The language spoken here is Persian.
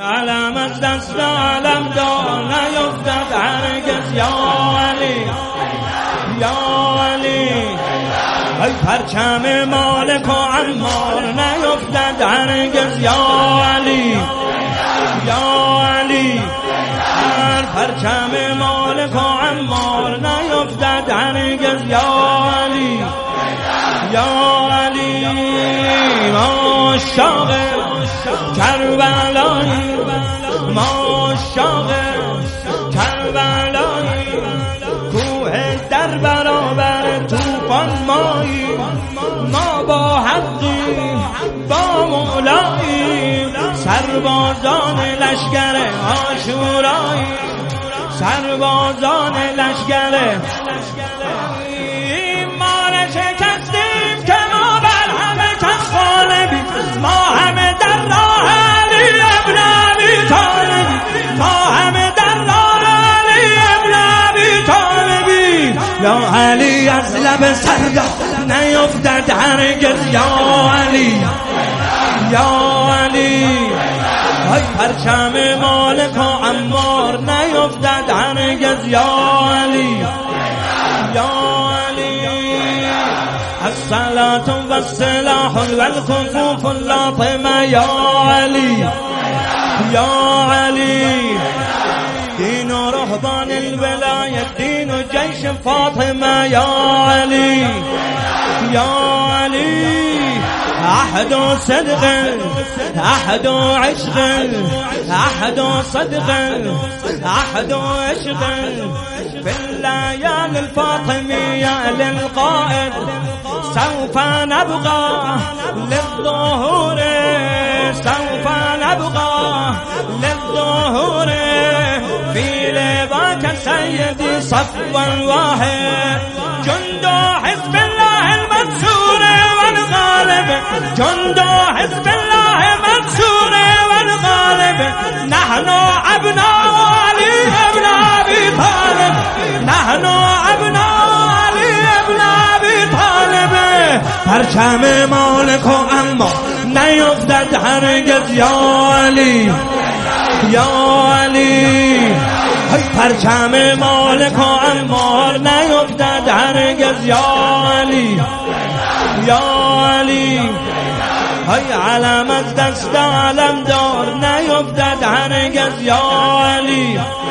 علم از دست علم دار نیفتد هرگز یا علی یا علی. ای پرچم مالک و عمار نیفتد هرگز یا علی یا علی. پرچم مالک و عمار نیفتد هرگز یا علی یا علی. ما شاق کربلایی ما شاق کربلایی. کوه در برابر طوفان مایی ما با حقی با مولایی. سربازان لشکر عاشورایی سربازان لشکر ما نشکستیم که ما بر همه کس غالبیم. ما همه در راه علی ابن ابی طالبیم. ما همه در راه علی ابن ابی طالبیم. یا علی از لب سردار نیفتد هرگز یا علی یا علی. ای پرچم مالک و عمار نیفتد هرگز یا علی یا علی. الصلاة والسلاح والكفوف اللاطمة یا علی یا علی. دین و رهبان الولایة دین و جیش فاطمه یا علی یا علی. أحد صدق أحد عشق أحد صدق أحد عشق. في الليالي الفاطمية للقائد سوف نبقى للظهور سوف نبقى للظهور. في لباك سيدي صفوا الواحد جند حزب الله المنصور والغالب. جند حزب الله منصور والغالب. نحن أبناء علي ابن أبي طالب. نحن أبناء علي ابن أبي طالب. پرچم مالک و عمار نیفتد هرگز یا علی یا علی. ای پرچم مالک و عمار نیفتد هرگز یا علی یا علی. ای علم از دست علم دار نیفتد هرگز یا علی